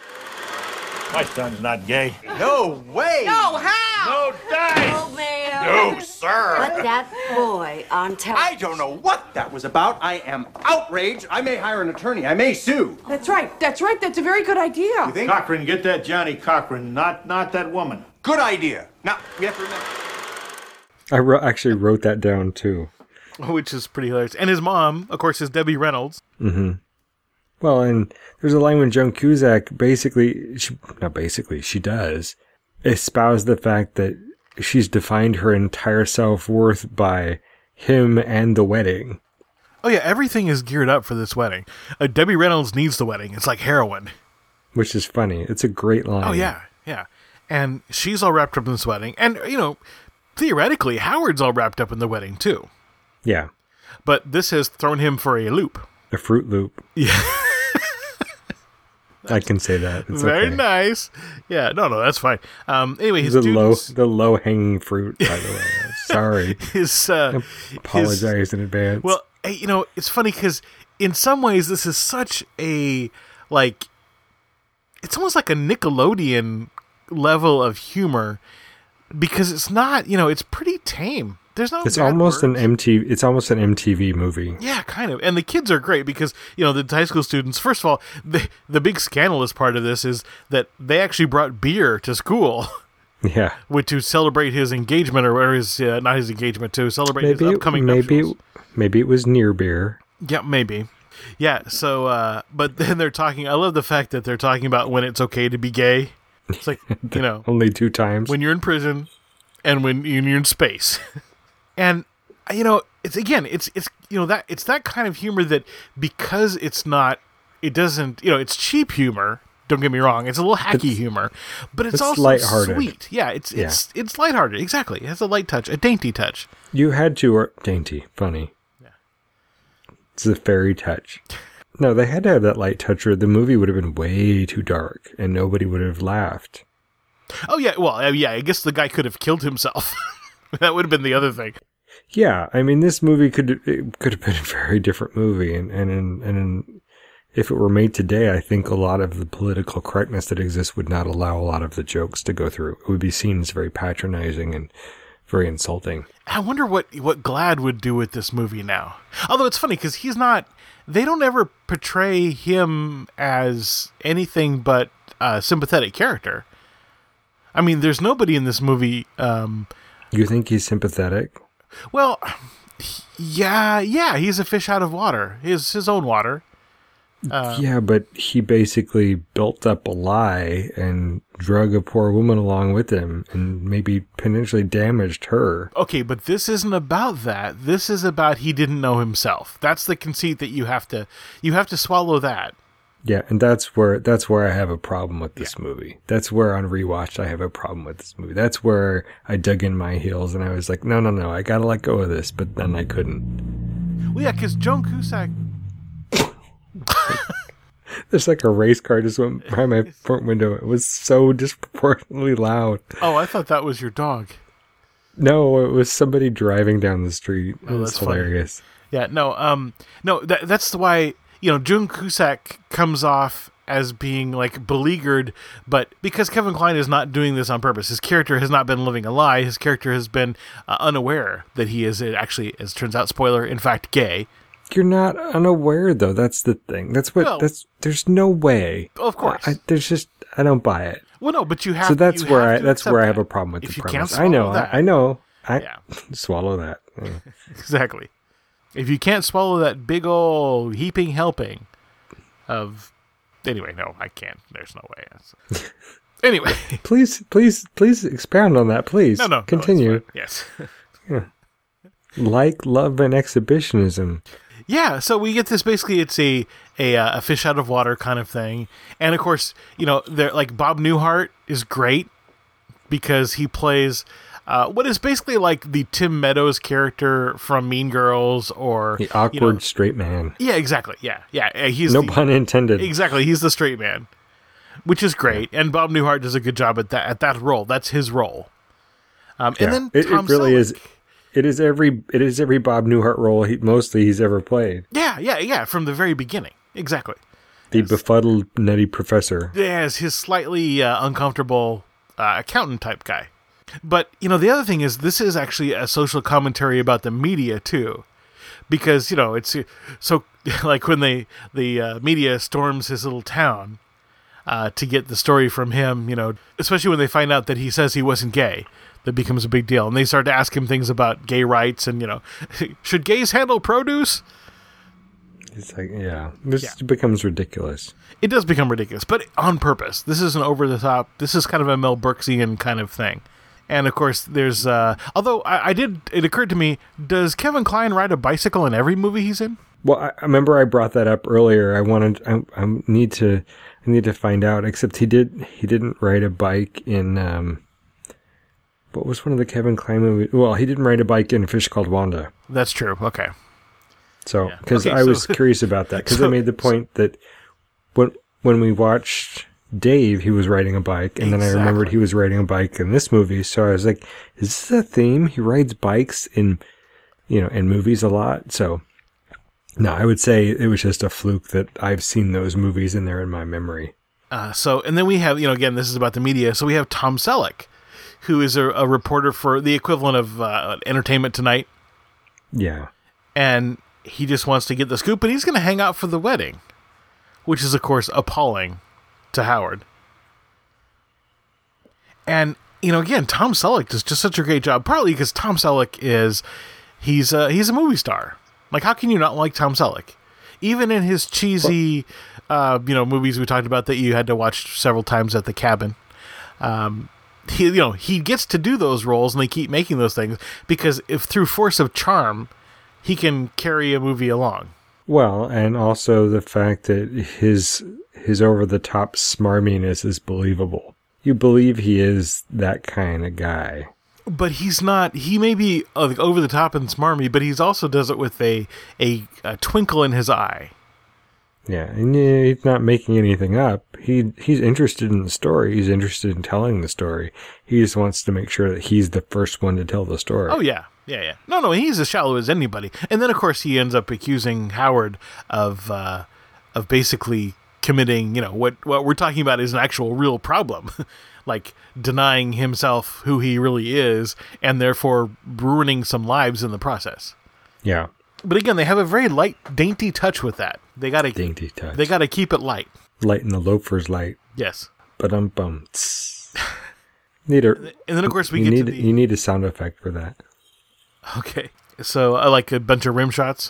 My son's not gay. No way! No, how? No dice! Oh, man. No, sir! Put that boy on television. I don't know what that was about. I am outraged. I may hire an attorney. I may sue. That's right. That's right. That's a very good idea. You think? Cochran, get that Johnny Cochran, not not that woman. Good idea. Now, we have to remember. I wrote, actually wrote that down too. which is pretty hilarious. And his mom, of course, is Debbie Reynolds. Mm-hmm. Well, and there's a line when Joan Cusack basically, she, not basically, she does espouse the fact that she's defined her entire self-worth by him and the wedding. Oh, yeah, everything is geared up for this wedding. Uh, Debbie Reynolds needs the wedding. It's like heroin. Which is funny. It's a great line. Oh, yeah, yeah. And she's all wrapped up in this wedding. And, you know, theoretically, Howard's all wrapped up in the wedding, too. Yeah. But this has thrown him for a loop. A Fruit Loop. Yeah. I can say that. It's Very okay. nice. Yeah, no, no, that's fine. Um, anyway, his the low, students, the low hanging fruit. By the way, sorry. his, uh, Apologize his, in advance. Well, hey, you know, it's funny because in some ways this is such a like, it's almost like a Nickelodeon level of humor because it's not, you know, it's pretty tame. There's no. It's bad almost words. an M T V. It's almost an M T V movie. Yeah, kind of. And the kids are great because, you know, the high school students, first of all, the, the big scandalous part of this is that they actually brought beer to school Yeah. with, to celebrate his engagement or, or his, uh, not his engagement, to celebrate Maybe his it, upcoming maybe nuptials. it, maybe it was near beer. Yeah, maybe. Yeah, so, uh, but then they're talking, I love the fact that they're talking about when it's okay to be gay. It's like, you know, Only two times. when you're in prison and when you're in space. And, you know, it's again, it's, it's, you know, that, it's that kind of humor that because it's not, it doesn't, you know, it's cheap humor. Don't get me wrong. It's a little hacky It's- humor, but it's, it's also lighthearted. sweet. Yeah. It's, Yeah. it's, it's lighthearted. Exactly. It has a light touch, a dainty touch. You had to, or dainty, funny. Yeah. It's a fairy touch. No, they had to have that light touch, or the movie would have been way too dark, and nobody would have laughed. Oh yeah. Well, uh, yeah, I guess the guy could have killed himself. That would have been the other thing. Yeah, I mean, this movie could it could have been a very different movie, and and in, and in, if it were made today, I think a lot of the political correctness that exists would not allow a lot of the jokes to go through. It would be seen as very patronizing and very insulting. I wonder what what Glad would do with this movie now. Although it's funny because he's not. They don't ever portray him as anything but a sympathetic character. I mean, there's nobody in this movie. Um, you think he's sympathetic? Well, yeah, yeah. He's a fish out of water. His his own water. Uh, yeah, but he basically built up a lie and drug a poor woman along with him and maybe potentially damaged her. Okay, but this isn't about that. This is about he didn't know himself. That's the conceit that you have to you have to swallow that. Yeah, and that's where that's where I have a problem with this yeah. movie. That's where on rewatch I have a problem with this movie. That's where I dug in my heels and I was like, no, no, no, I gotta let go of this, but then I couldn't. Well, yeah, because Joan Cusack. There's like a race car just went by my front window. It was so disproportionately loud. Oh, I thought that was your dog. No, it was somebody driving down the street. It oh, was that's hilarious. Funny. Yeah, no, um, no, that, that's why, you know, Joan Cusack comes off as being like beleaguered, but because Kevin Kline is not doing this on purpose, his character has not been living a lie. His character has been uh, unaware that he is actually, as turns out, spoiler, in fact, gay. You're not unaware, though. That's the thing. That's what. Well, that's. There's no way. Of course. I, there's just. I don't buy it. Well, no, but you have. So that's you where have I. to That's accept where I that. have a problem with if the you premise. Can't I know. that, I, I know. I yeah. swallow that. Yeah. Exactly. If you can't swallow that big old heaping helping of. Anyway, no, I can't. There's no way. Anyway, please, please, please expound on that, please. No, no, continue. No, yes. Yeah. Like, love, and exhibitionism. Yeah, so we get this. Basically, it's a a, uh, a fish out of water kind of thing, and of course, you know, they're like Bob Newhart is great because he plays uh, what is basically like the Tim Meadows character from Mean Girls, or the awkward you know, straight man. Yeah, exactly. Yeah, yeah. He's no the, pun intended. Exactly, he's the straight man, which is great, and Bob Newhart does a good job at that at that role. That's his role. Um, yeah, and then it, Tom it really Selleck. is. It is every it is every Bob Newhart role he mostly he's ever played. Yeah, yeah, yeah. From the very beginning, exactly. The yes. befuddled, nutty professor. Yes, his slightly uh, uncomfortable uh, accountant type guy. But you know, the other thing is, this is actually a social commentary about the media too, because you know it's so like when they the uh, media storms his little town uh, to get the story from him. You know, especially when they find out that he says he wasn't gay. That becomes a big deal. And they start to ask him things about gay rights and, you know, should gays handle produce? It's like, yeah, this yeah. becomes ridiculous. It does become ridiculous, but on purpose. This is an over-the-top, this is kind of a Mel Brooksian kind of thing. And, of course, there's, uh, although I, I did, it occurred to me, does Kevin Kline ride a bicycle in every movie he's in? Well, I, I remember I brought that up earlier. I wanted, I, I need to, I need to find out, except he did, he didn't ride a bike in, um, what was one of the Kevin Kline movies? Well, he didn't ride a bike in A Fish Called Wanda. That's true. Okay. So, because yeah. okay, I so, was curious about that, because so, I made the point that when when we watched Dave, he was riding a bike, and exactly. then I remembered he was riding a bike in this movie. So I was like, "Is this a theme? He rides bikes in, you know, in movies a lot." So, no, I would say it was just a fluke that I've seen those movies and they're in my memory. Uh, so, and then we have, you know, again, this is about the media. So we have Tom Selleck, who is a, a reporter for the equivalent of uh, Entertainment Tonight. Yeah. And he just wants to get the scoop, and he's going to hang out for the wedding, which is, of course, appalling to Howard. And, you know, again, Tom Selleck does just such a great job, partly because Tom Selleck is, he's a, he's a movie star. Like, how can you not like Tom Selleck? Even in his cheesy, uh, you know, movies we talked about that you had to watch several times at the cabin, um, He, you know, he gets to do those roles, and they keep making those things because if through force of charm, he can carry a movie along. Well, and also the fact that his his over the top smarminess is believable. You believe he is that kind of guy. But he's not. He may be uh, over the top and smarmy, but he's also does it with a a, a twinkle in his eye. Yeah, and he's not making anything up. He he's interested in the story. He's interested in telling the story. He just wants to make sure that he's the first one to tell the story. Oh, yeah. Yeah, yeah. No, no, he's as shallow as anybody. And then, of course, he ends up accusing Howard of uh, of basically committing, you know, what, what we're talking about is an actual real problem, like denying himself who he really is and therefore ruining some lives in the process. Yeah. But again, they have a very light, dainty touch with that. They got to dainty touch. They got to keep it light. Light in the loafer's light. Yes. But um bum. Need a, and then of course we you get need to the, you need a sound effect for that. Okay. So I like a bunch of rim shots.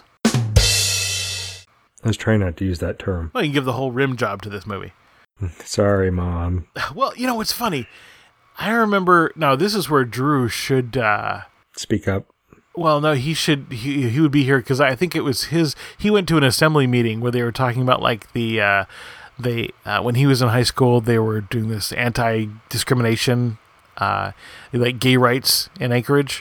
I was trying not to use that term. Well, you can give the whole rim job to this movie. Sorry, Mom. Well, you know what's funny? I remember. Now this is where Drew should uh, speak up. Well, no, he should. He he would be here because I think it was his. He went to an assembly meeting where they were talking about like the uh, they uh, when he was in high school they were doing this anti-discrimination, uh, like gay rights in Anchorage,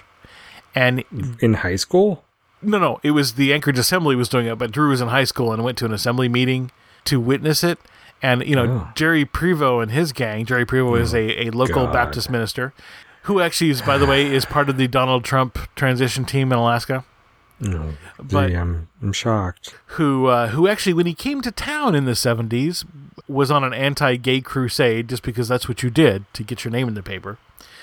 and in high school. No, no, it was the Anchorage Assembly was doing it, but Drew was in high school and went to an assembly meeting to witness it. And you know, oh. Jerry Prevost and his gang. Jerry Prevost oh, is a, a local God. Baptist minister. Who actually is, by the way, is part of the Donald Trump transition team in Alaska. No, but gee, I'm I'm shocked. Who uh, who actually, when he came to town in the seventies, was on an anti-gay crusade, just because that's what you did to get your name in the paper.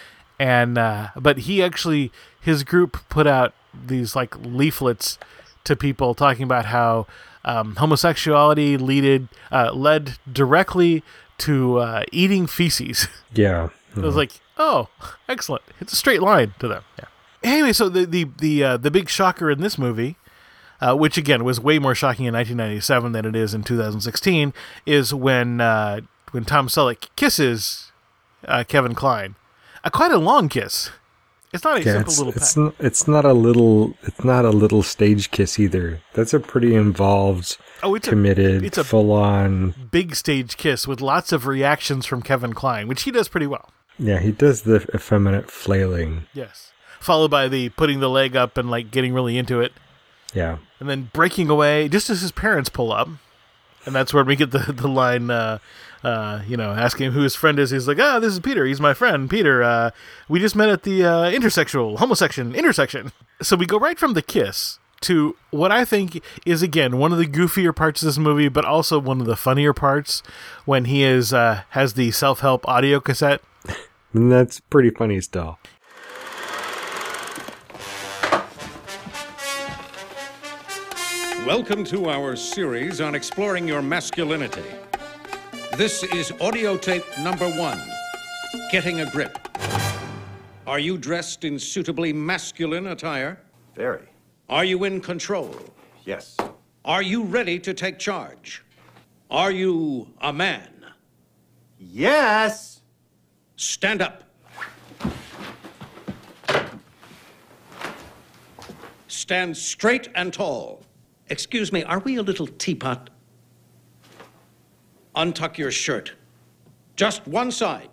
And uh, but he actually, his group put out these like leaflets to people talking about how um, homosexuality leaded uh, led directly to uh, eating feces. Yeah. I was like, oh, excellent. It's a straight line to them. Yeah. Anyway, so the the the uh, the big shocker in this movie, uh, which again was way more shocking in nineteen ninety-seven than it is in two thousand sixteen, is when uh, when Tom Selleck kisses uh, Kevin Kline. A quite a long kiss. It's not a yeah, simple it's, little. It's peck. not, it's not a little. It's not a little stage kiss either. That's a pretty involved, oh, it's committed, a, it's a full on big stage kiss with lots of reactions from Kevin Kline, which he does pretty well. Yeah, he does the effeminate flailing. Yes. Followed by the putting the leg up and like getting really into it. Yeah. And then breaking away just as his parents pull up. And that's where we get the, the line, uh, uh, you know, asking him who his friend is. He's like, ah, this is Peter. He's my friend. Peter, uh, we just met at the uh, intersexual, homosection, intersection. So we go right from the kiss to what I think is, again, one of the goofier parts of this movie, but also one of the funnier parts when he is uh, has the self-help audio cassette. And that's pretty funny still. Welcome to our series on exploring your masculinity. This is audio tape number one, Getting a Grip. Are you dressed in suitably masculine attire? Very. Are you in control? Yes. Are you ready to take charge? Are you a man? Yes. Stand up. Stand straight and tall. Excuse me, are we a little teapot? Untuck your shirt. Just one side.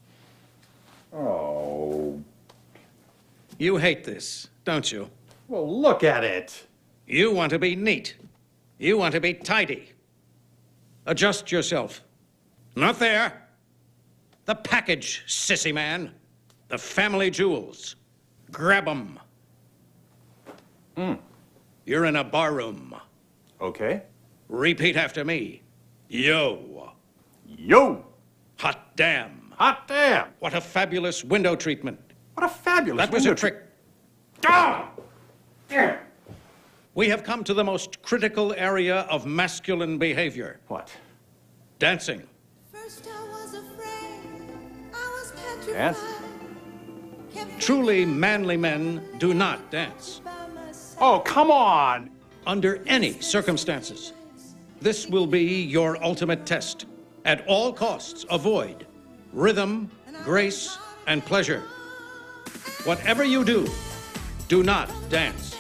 Oh. You hate this, don't you? Well, look at it. You want to be neat. You want to be tidy. Adjust yourself. Not there. The package, sissy man. The family jewels. Grab 'em. Hmm. You're in a barroom. Okay. Repeat after me. Yo. Yo. Hot damn. Hot damn. What a fabulous window treatment. What a fabulous That was window a trick. Ah! Yeah. We have come to the most critical area of masculine behavior. What? Dancing. First I was afraid. I was petrified. Dance? Truly manly men do not dance. Oh, come on! Under any circumstances. This will be your ultimate test. At all costs, avoid rhythm, grace, and pleasure. Whatever you do, do not dance.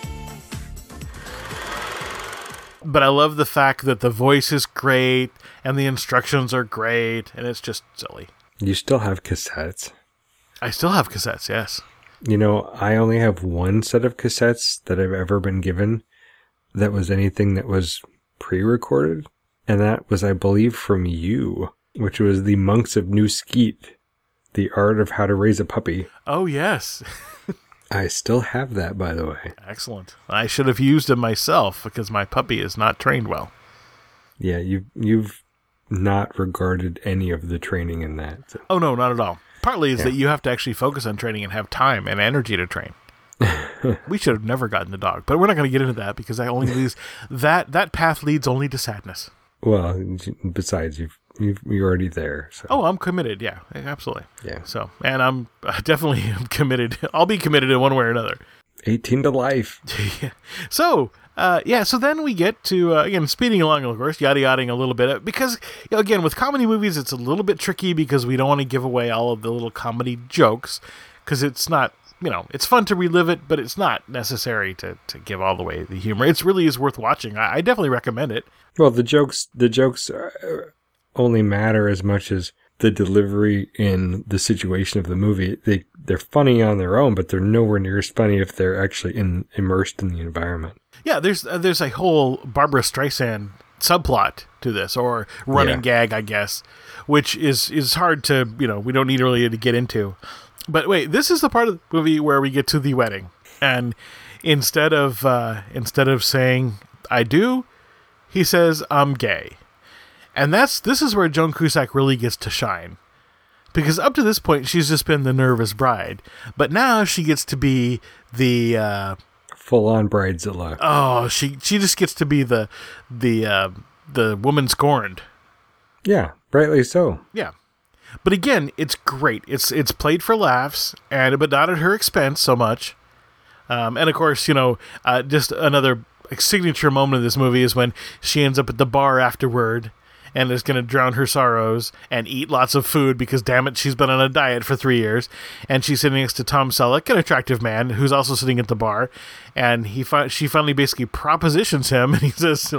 But I love the fact that the voice is great and the instructions are great, and it's just silly. You still have cassettes. I still have cassettes, yes. You know, I only have one set of cassettes that I've ever been given that was anything that was pre-recorded. And that was, I believe, from you, which was The Monks of New Skeet, The Art of How to Raise a Puppy. Oh, yes. I still have that, by the way. Excellent. I should have used it myself because my puppy is not trained well. Yeah, you, you've not regarded any of the training in that. So. Oh, no, not at all. Partly is Yeah. that you have to actually focus on training and have time and energy to train. We should have never gotten the dog, but we're not going to get into that because that only leads that that path leads only to sadness. Well, besides, you've, you've you're already there. So. Oh, I'm committed. Yeah, absolutely. Yeah. So, and I'm uh, definitely committed. I'll be committed in one way or another. eighteen to life. Yeah. So, uh, yeah, so then we get to, uh, again, speeding along, of course, yada yadaing a little bit. Because, you know, again, with comedy movies, it's a little bit tricky because we don't want to give away all of the little comedy jokes because it's not, you know, it's fun to relive it, but it's not necessary to, to give all the way the humor. It really is worth watching. I, I definitely recommend it. Well, the jokes, the jokes uh, only matter as much as the delivery in the situation of the movie. They, they're funny on their own, but they're nowhere near as funny if they're actually in, immersed in the environment. Yeah, there's uh, there's a whole Barbara Streisand subplot to this, or running Yeah. gag, I guess, which is, is hard to, you know, we don't need really to get into. But wait, this is the part of the movie where we get to the wedding. And instead of uh, instead of saying, I do, he says, I'm gay. And that's this is where Joan Cusack really gets to shine. Because up to this point, she's just been the nervous bride. But now she gets to be the... Uh, full-on bridezilla. Oh, she she just gets to be the the uh, the woman scorned. Yeah, rightly so. Yeah, but again, it's great. It's it's played for laughs, and but not at her expense so much. Um, and of course, you know, uh, just another signature moment of this movie is when she ends up at the bar afterward and is going to drown her sorrows and eat lots of food because, damn it, she's been on a diet for three years. And she's sitting next to Tom Selleck, an attractive man who's also sitting at the bar. And he fi- she finally basically propositions him, and he says,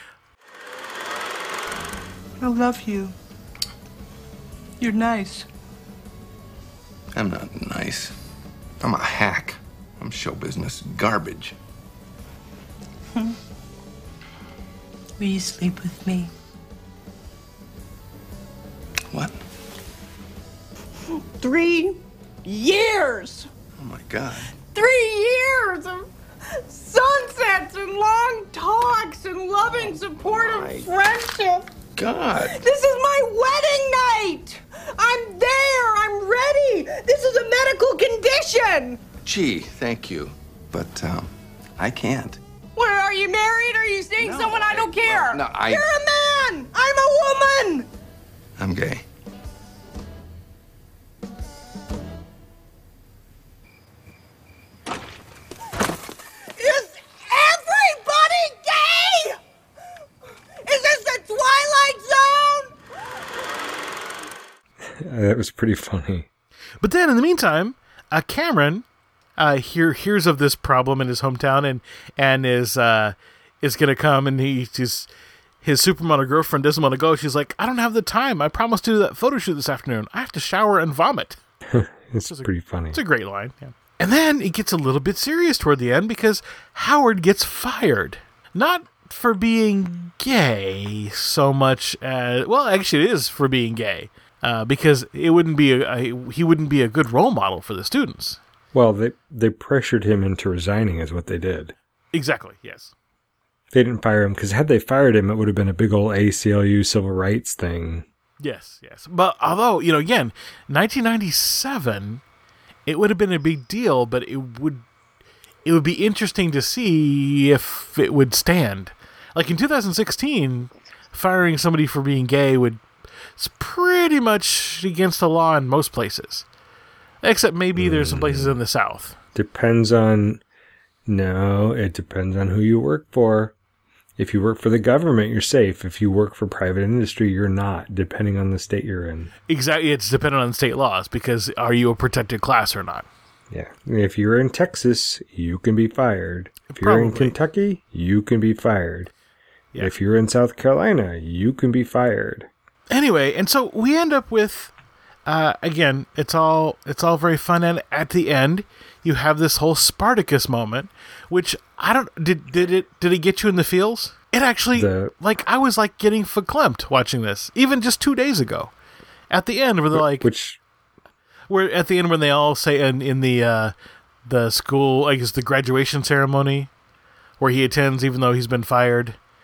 I love you. You're nice. I'm not nice. I'm a hack. I'm show business garbage. Hmm. Will you sleep with me? What? Three years. Oh my God. Three years of sunsets and long talks and loving, supportive friendship. God. This is my wedding night. I'm there. I'm ready. This is a medical condition. Gee, thank you. But, um, I can't. What, are you married? Are you seeing No, someone? I don't care. no, I- You're a man. I'm a woman. I'm gay. Is everybody gay? Is this the Twilight Zone? Uh, that was pretty funny. But then, in the meantime, uh, Cameron uh, hear, hears of this problem in his hometown and and is uh, is going to come, and he he's, his supermodel girlfriend doesn't want to go. She's like, I don't have the time. I promised to do that photo shoot this afternoon. I have to shower and vomit. It's pretty funny. It's a great line. Yeah. And then it gets a little bit serious toward the end because Howard gets fired. Not for being gay so much as... Well, actually it is for being gay. Uh, because it wouldn't be a, a he wouldn't be a good role model for the students. Well, they they pressured him into resigning is what they did. Exactly, yes. They didn't fire him because had they fired him, it would have been a big old A C L U civil rights thing. Yes, yes. But although, you know, again, nineteen ninety-seven, it would have been a big deal, but it would it would be interesting to see if it would stand. Like in two thousand sixteen, firing somebody for being gay would it's pretty much against the law in most places. Except maybe there's some places in the South. Depends on... No, it depends on who you work for. If you work for the government, you're safe. If you work for private industry, you're not, depending on the state you're in. Exactly. It's dependent on state laws, because are you a protected class or not? Yeah. If you're in Texas, you can be fired. If you're Probably. in Kentucky, you can be fired. Yeah. If you're in South Carolina, you can be fired. Anyway, and so we end up with, uh, again, it's all it's all very fun, and at the end, you have this whole Spartacus moment, which I don't did did it did it get you in the feels? It actually The- like I was like getting verklempt watching this, even just two days ago. At the end, where they're like, Which, where at the end when they all say in in the uh, the school, I guess the graduation ceremony, where he attends even though he's been fired.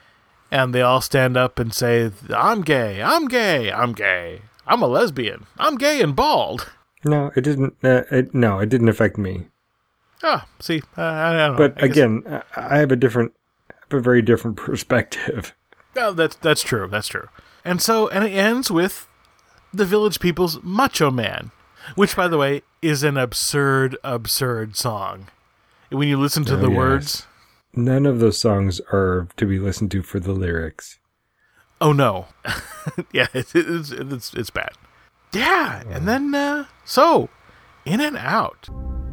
and they all stand up and say, I'm gay, I'm gay, I'm gay, I'm a lesbian, I'm gay and bald. No, it didn't. Uh, it, no, it didn't affect me. Oh, see, uh, I, I don't know. But I again, guess... I have a different, I have a very different perspective. No, that's that's true. That's true. And so, and it ends with the Village People's Macho Man, which, by the way, is an absurd, absurd song. When you listen to oh, the yes. words. None of those songs are to be listened to for the lyrics. Oh, no. yeah, it, it's, it's, it's bad. Yeah, and then, uh, so, In and Out.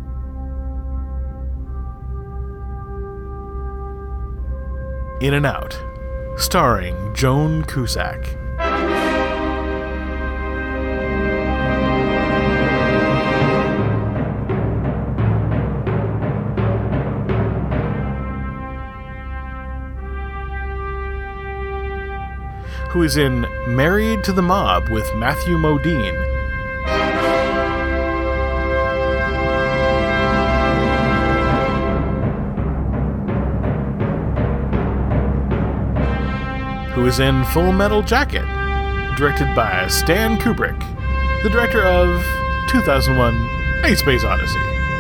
In and Out, starring Joan Cusack. Who is in Married to the Mob with Matthew Modine. Who is in Full Metal Jacket, directed by Stan Kubrick, the director of two thousand one A Space Odyssey.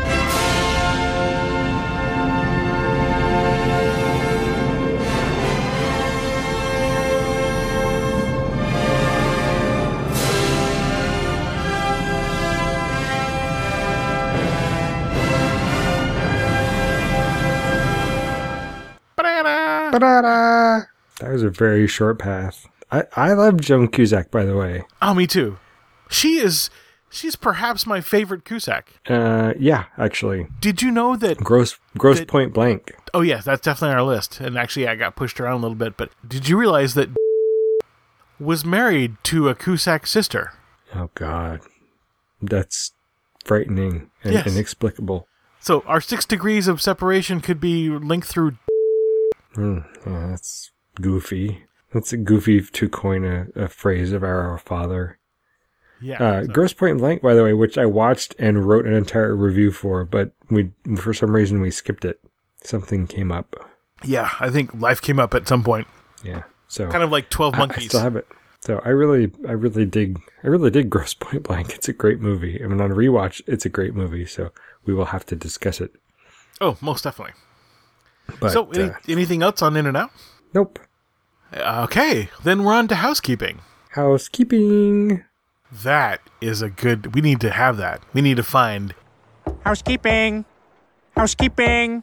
Ba-da-da. That was a very short path. I, I love Joan Cusack, by the way. Oh, me too. She is, she's perhaps my favorite Cusack. Uh, yeah, actually. Did you know that... Gross Gross that, Point Blank. Oh, yes, that's definitely on our list. And actually, I got pushed around a little bit. But did you realize that was married to a Cusack sister? Oh, God. That's frightening and yes. inexplicable. So our six degrees of separation could be linked through... Mm, yeah, that's... goofy. That's a goofy to coin a, a phrase of our father. Yeah. Uh, so. Gross Point Blank, by the way, which I watched and wrote an entire review for, but we for some reason we skipped it. Something came up. Yeah, I think life came up at some point. Yeah. So kind of like twelve Monkeys. I, I still have it. So I really, I really dig, I really dig Gross Point Blank. It's a great movie. I mean, on a rewatch, it's a great movie. So we will have to discuss it. Oh, most definitely. But, so, any, uh, anything else on In and Out? Nope. Okay, then we're on to housekeeping. Housekeeping. That is a good... We need to have that. We need to find... Housekeeping. Housekeeping.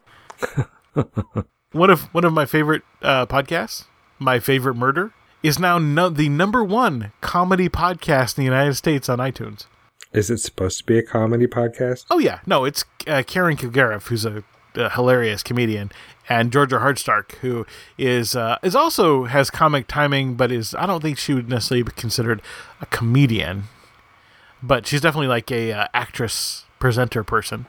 one of one of my favorite uh, podcasts, My Favorite Murder, is now no, the number one comedy podcast in the United States on iTunes. Is it supposed to be a comedy podcast? Oh, yeah. No, it's uh, Karen Kilgariff, who's a, a hilarious comedian, and Georgia Hardstark, who is uh, is also has comic timing, but is I don't think she would necessarily be considered a comedian, but she's definitely like a uh, actress presenter person.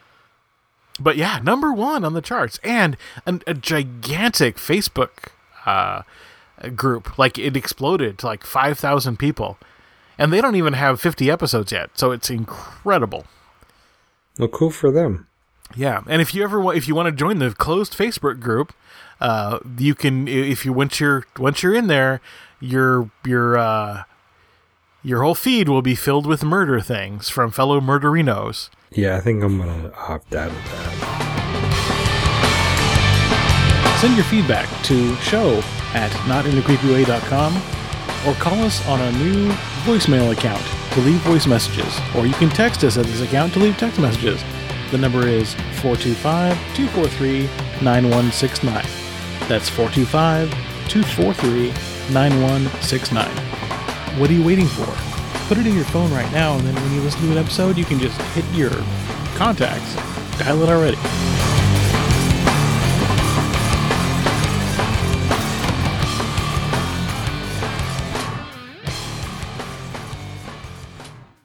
But yeah, number one on the charts, and an, a gigantic Facebook uh, group. Like it exploded to like five thousand people, and they don't even have fifty episodes yet, so it's incredible. Well, cool for them. Yeah, and if you ever want, if you want to join the closed Facebook group, uh, you can. If you once you're once you're in there, your your uh, your whole feed will be filled with murder things from fellow murderinos. Yeah, I think I'm gonna opt out of that. Send your feedback to show at not in a creepy way dot com or call us on our new voicemail account to leave voice messages, or you can text us at this account to leave text messages. The number is four two five, two four three, nine one six nine. That's four two five, two four three, nine one six nine. What are you waiting for? Put it in your phone right now, and then when you listen to an episode, you can just hit your contacts. Dial it already.